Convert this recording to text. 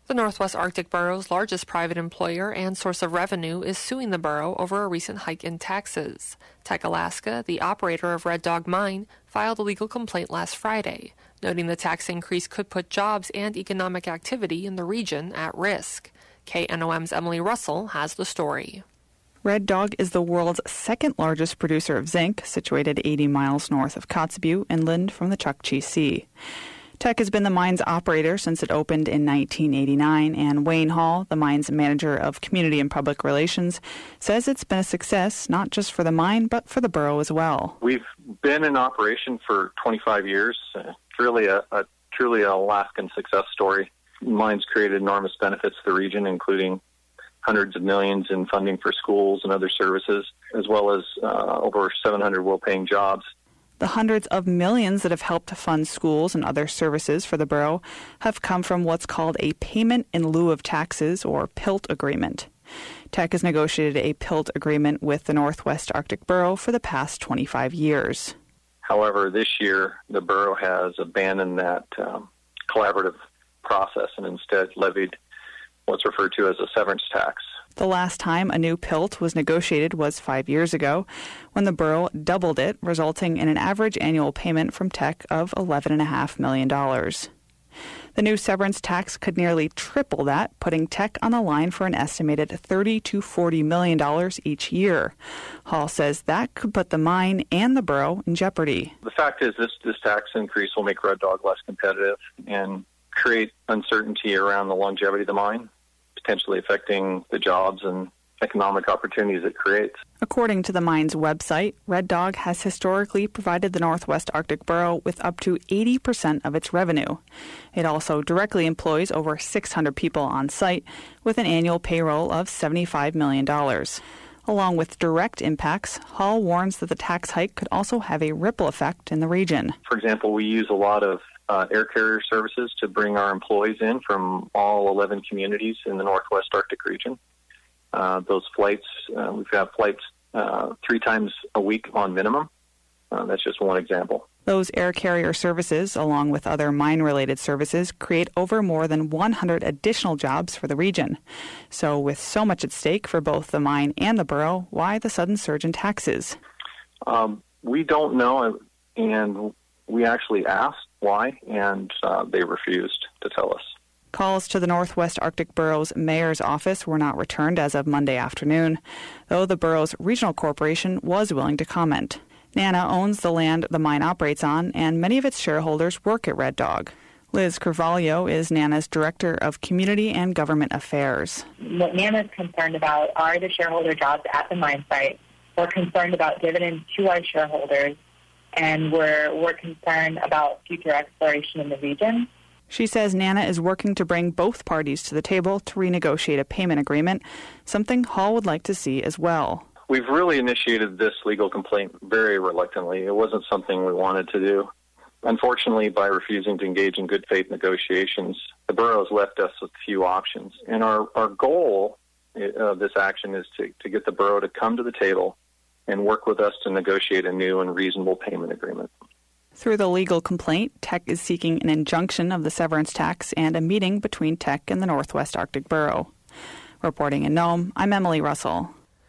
The Northwest Arctic Borough's largest private employer and source of revenue is suing the borough over a recent hike in taxes. Teck Alaska, the operator of Red Dog Mine, filed a legal complaint last Friday, noting the tax increase could put jobs and economic activity in the region at risk. KNOM's Emily Russell has the story. Red Dog is the world's second largest producer of zinc, situated 80 miles north of Kotzebue, inland from the Chukchi Sea. Teck has been the mine's operator since it opened in 1989, and Wayne Hall, the mine's manager of community and public relations, says it's been a success not just for the mine, but for the borough as well. We've been in operation for 25 years. Really a truly Alaskan success story. The mine's created enormous benefits to the region, including hundreds of millions in funding for schools and other services, as well as over 700 well-paying jobs. The hundreds of millions that have helped fund schools and other services for the borough have come from what's called a payment in lieu of taxes, or PILT agreement. Teck has negotiated a PILT agreement with the Northwest Arctic Borough for the past 25 years. However, this year, the borough has abandoned that collaborative process and instead levied what's referred to as a severance tax. The last time a new PILT was negotiated was 5 years ago, when the borough doubled it, resulting in an average annual payment from Teck of $11.5 million. The new severance tax could nearly triple that, putting Teck on the line for an estimated $30 to $40 million each year. Hall says that could put the mine and the borough in jeopardy. The fact is this tax increase will make Red Dog less competitive and create uncertainty around the longevity of the mine, potentially affecting the jobs and economic opportunities it creates. According to the mine's website, Red Dog has historically provided the Northwest Arctic Borough with up to 80% of its revenue. It also directly employs over 600 people on site, with an annual payroll of $75 million. Along with direct impacts, Hall warns that the tax hike could also have a ripple effect in the region. For example, we use a lot of air carrier services to bring our employees in from all 11 communities in the Northwest Arctic region. Those flights, we've got flights 3 times a week on minimum. That's just one example. Those air carrier services, along with other mine-related services, create over more than 100 additional jobs for the region. So with so much at stake for both the mine and the borough, why the sudden surge in taxes? We don't know, and we actually asked why, and they refused to tell us. Calls to the Northwest Arctic Borough's mayor's office were not returned as of Monday afternoon, though the borough's regional corporation was willing to comment. NANA owns the land the mine operates on, and many of its shareholders work at Red Dog. Liz Carvalho is NANA's Director of Community and Government Affairs. What NANA is concerned about are the shareholder jobs at the mine site. We're concerned about dividends to our shareholders, and we're concerned about future exploration in the region. She says NANA is working to bring both parties to the table to renegotiate a payment agreement, something Hall would like to see as well. We've really initiated this legal complaint very reluctantly. It wasn't something we wanted to do. Unfortunately, by refusing to engage in good faith negotiations, the borough has left us with few options. And our goal of this action is to get the borough to come to the table and work with us to negotiate a new and reasonable payment agreement. Through the legal complaint, Teck is seeking an injunction of the severance tax and a meeting between Teck and the Northwest Arctic Borough. Reporting in Nome, I'm Emily Russell.